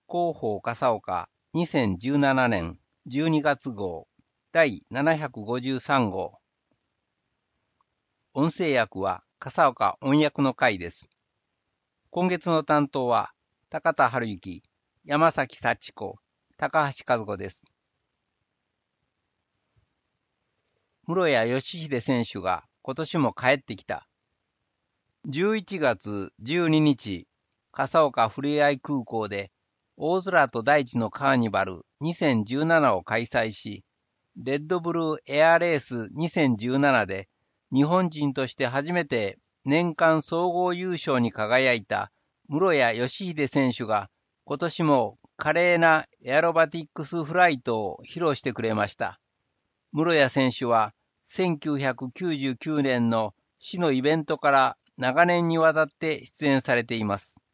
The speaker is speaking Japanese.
広報笠岡2017年12月号第753号。音声訳は笠岡音訳の会です。今月の担当は高田春之、山崎幸子、高橋和子です。室谷義秀選手が今年も帰ってきた。11月12日、笠岡ふれあい空港で大空と大地のカーニバル2017を開催し、レッドブルーエアレース2017で日本人として初めて年間総合優勝に輝いた室谷義秀選手が今年も華麗なエアロバティックスフライトを披露してくれました。室谷選手は1999年の市のイベントから長年にわたって出演されています。